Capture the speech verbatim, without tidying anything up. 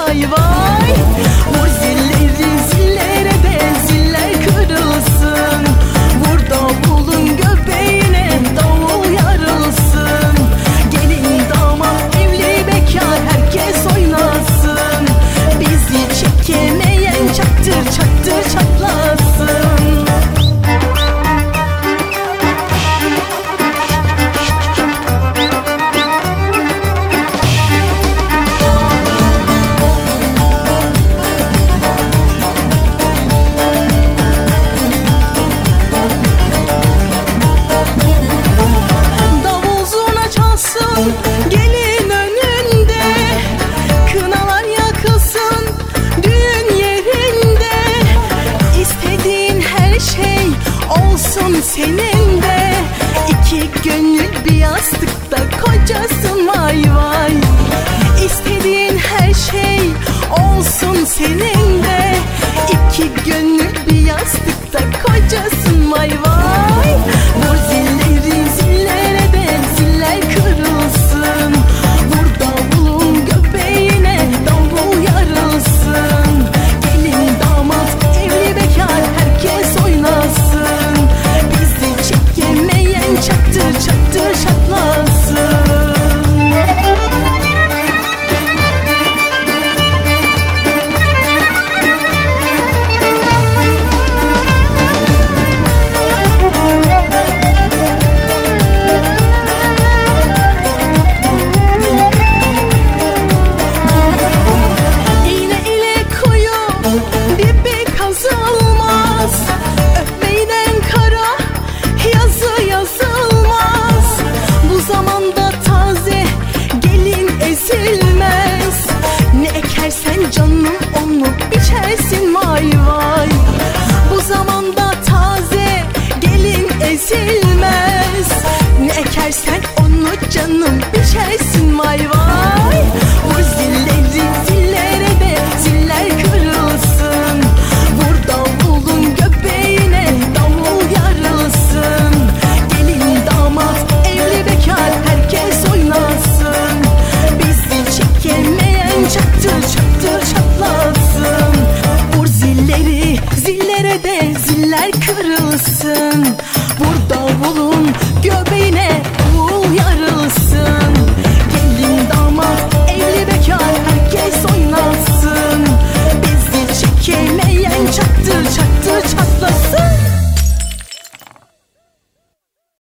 vay vay. Vur zilleri zillere de ziller kırılsın. Vur davulun göbeğine davul yarılsın. Gelin damat evli bekar herkes oynasın. Bizi çekemeyen çaktır çaktır çatlasın. Gelin önünde kınalar yakılsın, düğün yerinde istediğin her şey olsun senin de. İki gönül bir yastıkta kocasın vay vay. İstediğin her şey olsun senin de. İki gönül bir yastıkta kocasın vay vay. Vur zilleri zillere de ziller kırılsın. Vur davulun göbeğine davul yarılsın. Gelin damat evli bekar herkes oynasın. Bizi çekemeyen çaktır çaktır çatlasın. Sen canım onu biçersin vay vay. Bu zamanda taze gelin ezilmez. Ne ekersen onu canım biçersin vay vay. Vur zilleri zillere de ziller kırılsın. Vur davulun göbeğine davul yarılsın. Gelin damat evli bekar herkes oynasın. Bizi çekemeyen çaktır çaktır çatlasın. Vur zilleri zillere de ziller kırılsın.